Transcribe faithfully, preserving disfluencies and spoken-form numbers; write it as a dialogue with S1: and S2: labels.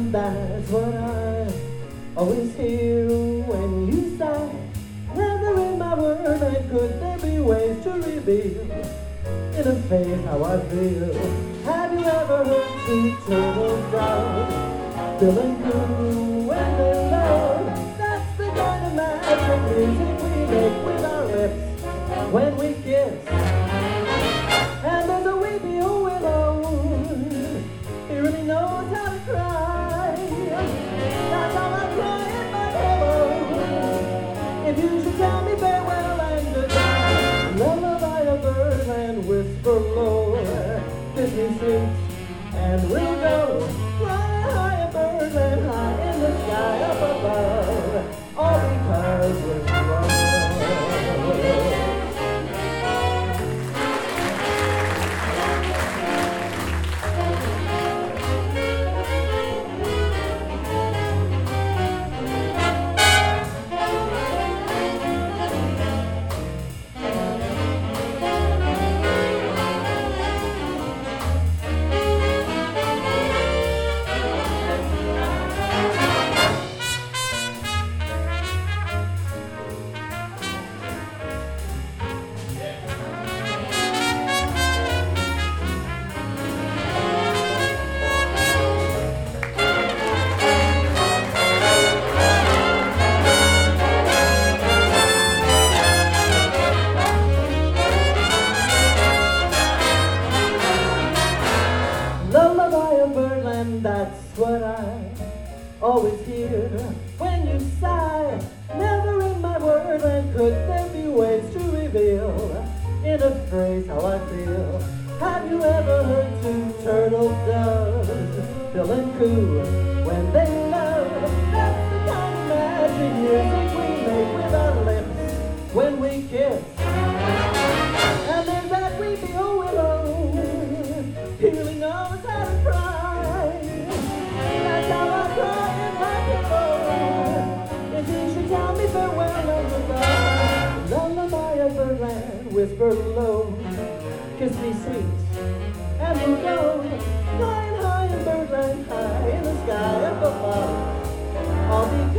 S1: birdland, that's what I always hear when you sigh. Never in my world and could there be ways to reveal in a face how I feel. Have you ever heard two turtle doves feeling cool when they love? That's the kind of magic music we make with our lips when we kiss. And there's a weepy old willow, he really knows how to cry. That's how I cry in my pillow. If you should tell me farewell and goodbye, lullaby a birdland, whisper low, kiss me sweet, and we'll go fly high a birdland, high in the sky up above, all because we're love. Birdland, that's what I always hear when you sigh. Never in my wordland could there be ways to reveal in a phrase how I feel. Have you ever heard two turtle doves feeling cool when they love? That's the kind of magic music we make with our lips when we kiss. And there's that weepy old willow, he really knows how to cry. Whisper low, kiss me sweet, and we'll go flying high in birdland, high in the sky up above. All because